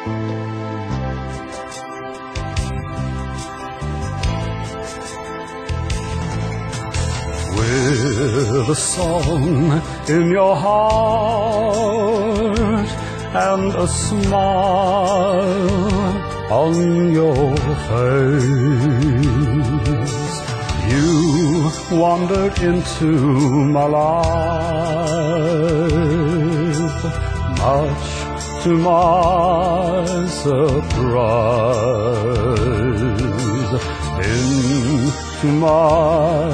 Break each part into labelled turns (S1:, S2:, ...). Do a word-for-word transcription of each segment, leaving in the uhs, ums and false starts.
S1: With a song in your heart and a smile on your face, you wandered into my life, much to my surprise, into my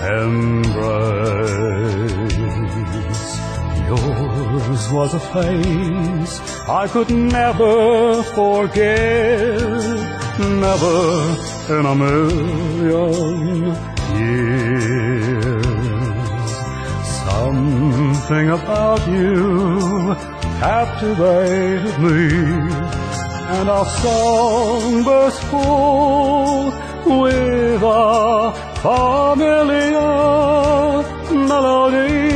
S1: embrace. Yours was a face I could never forget, never in a million years. Something about you captivated me, and our song burst forth with a familiar melody.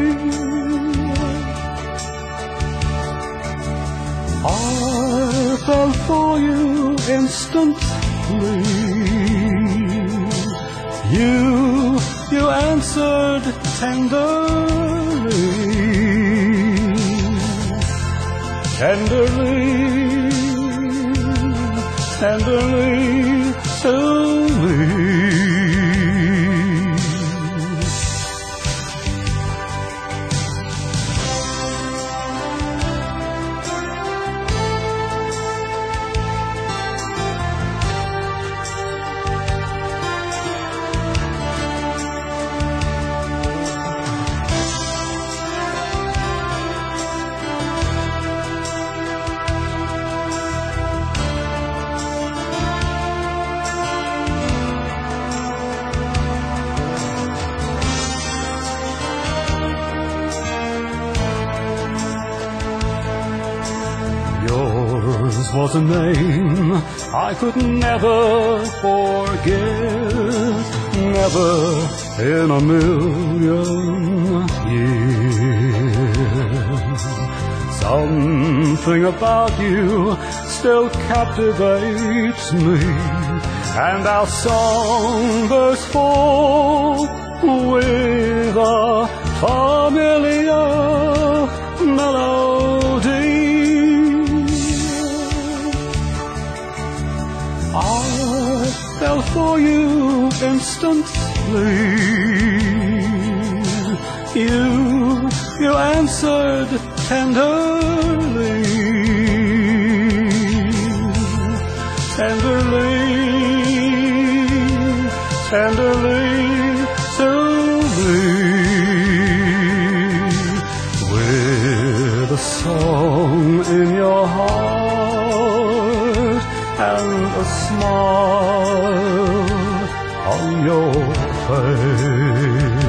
S1: I fell for you instantly. You, you answered tenderly, tenderly, tenderly to me. Yours was a name I could never forget, never in a million years. Something about you still captivates me, and our song bursts forth with a familiar melody. I fell for you instantly. You, you answered tenderly, tenderly, tenderly to me. With a song in your heart and a smile on your face,